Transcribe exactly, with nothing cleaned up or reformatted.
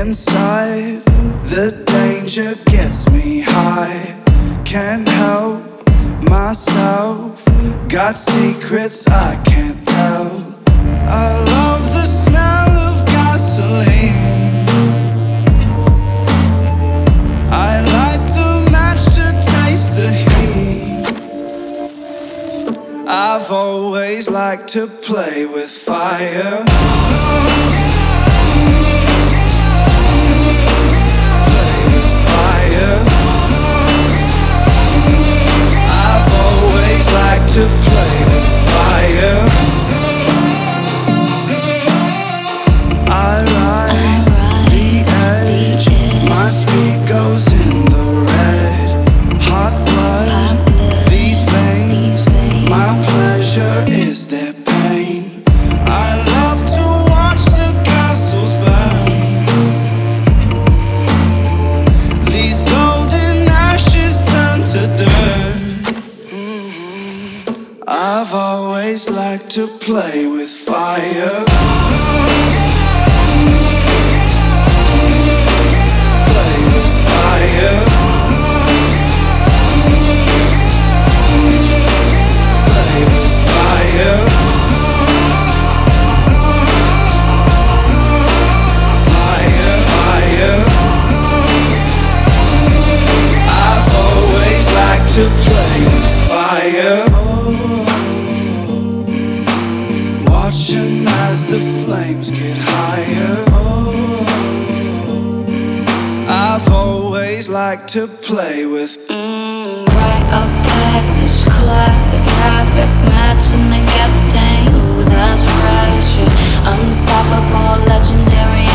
inside. The danger gets me high. Can't help myself. Got secrets I can't tell. I love the smell of gasoline. I light the match to taste the heat. I've always liked to play with fire. I've always liked to play with fire. I ride the edge. My speed goes in the red. Hot blood, these veins. My pleasure is their pain. I love to watch the castles burn. These golden ashes turn to dirt. I've always liked to play with fire. Play with fire. Play with fire. Fire, fire. I've always liked to play with fire. Watching as the flames get higher. I've always liked to play with mm, Rite of passage, classic havoc, matching the gas tank. Ooh, that's pressure. Unstoppable, legendary.